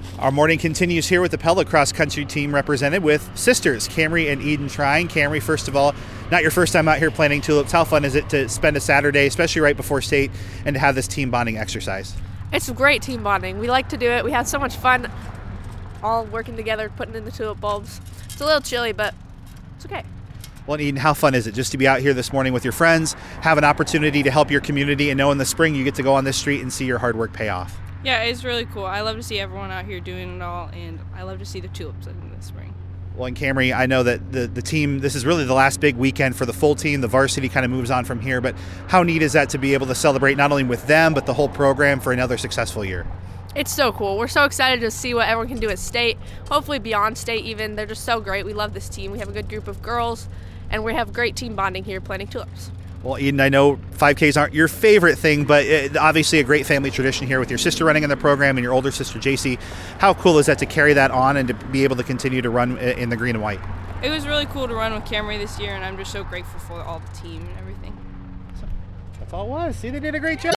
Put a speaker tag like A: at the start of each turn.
A: Our morning continues here with the Pella Cross Country team represented with sisters Camry and Eden Trine. Camry, first of all, not your first time out here planting tulips. How fun is it to spend a Saturday, especially right before state, and to have this team bonding exercise?
B: It's great team bonding. We like to do it. We had so much fun all working together, putting in the tulip bulbs. It's a little chilly, but it's okay.
A: Well, and Eden, how fun is it just to be out here this morning with your friends, have an opportunity to help your community, and know in the spring you get to go on this street and see your hard work pay off?
C: Yeah, it's really cool. I love to see everyone out here doing it all, and I love to see the tulips in the spring.
A: Well, and Camry, I know that the team, this is really the last big weekend for the full team. The varsity kind of moves on from here, but how neat is that to be able to celebrate not only with them, but the whole program for another successful year?
B: It's so cool. We're so excited to see what everyone can do at state, hopefully beyond state even. They're just so great. We love this team. We have a good group of girls, and we have great team bonding here planting tulips.
A: Well, Eden, I know 5Ks aren't your favorite thing, but obviously a great family tradition here with your sister running in the program and your older sister, JC. How cool is that to carry that on and to be able to continue to run in the green and white?
C: It was really cool to run with Camry this year, and I'm just so grateful for all the team and everything.
A: That's all it was. See, they did a great job.